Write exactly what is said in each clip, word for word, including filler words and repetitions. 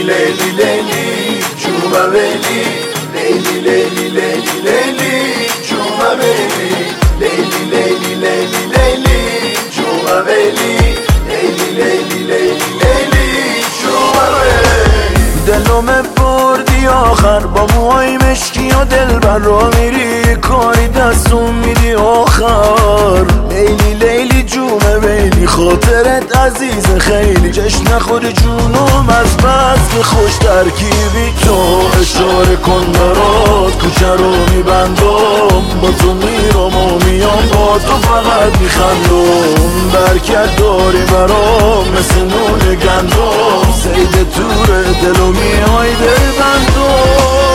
لیلی لیلی جوما ویلی لیلی لیلی لیلی لیلی جوما ویلی لیلی لیلی لیلی لیلی جوما ویلی لیلی لیلی لیلی لیلی جوما ویلی دلم بردی آخر با موهای مشکی و دلبر را میری کاری دستون میدی آخر لیلی لیلی جومه ویلی خاطرت عزیز خیلی جشن نخوری جونم از بس که خوش ترکیبی تو اشاره کن برات کوچه رو میبندم با تو میرم و میام با تو فقط میخندم برکت داری برام مثل نون گندم سید تور دلو میای دل بندم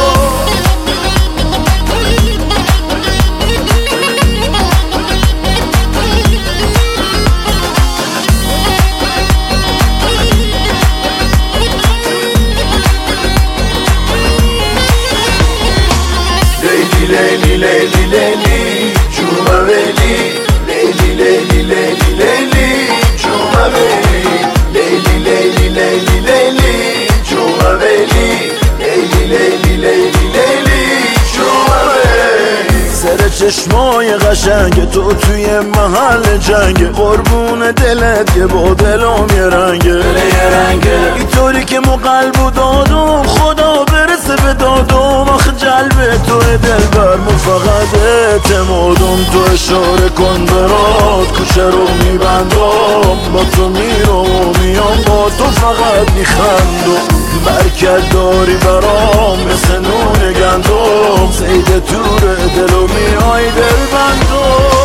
لیلی لیلی لیلی جوما ویلی لیلی لیلی لیلی لیلی جوما ویلی لیلی لیلی لیلی لیلی جوما ویلی لیلی لیلی لیلی لیلی جوما ویلی سر چشمای قشنگ تو توی محل جنگ قربون دلت که با دلم یه رنگه یه رنگه اینطوری که مو قلب و دادم خدا برسه به دادم آخه جلب تو دلبر مو فقط اعتمادم تو اشاره کن برات کوچه رو میبندم با تو میرم و میام با تو فقط میخندم برکت داری برام مثل نون گندم سید تور دلو میای دل بندم